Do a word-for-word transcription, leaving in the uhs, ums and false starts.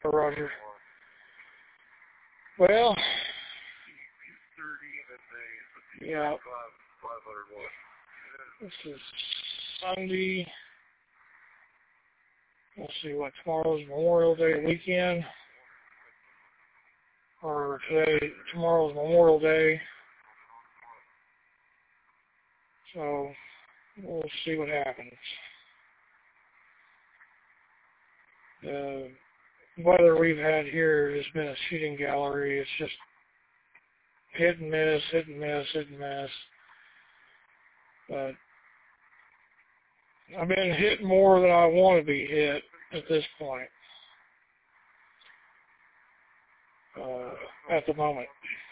Roger. Well, yeah. This is Sunday. Let's see what tomorrow's Memorial Day weekend. Or today, tomorrow's Memorial Day. So we'll see what happens. The weather we've had here has been a shooting gallery. It's just hit and miss, hit and miss, hit and miss. But I've been hit more than I want to be hit at this point. Uh, at the moment.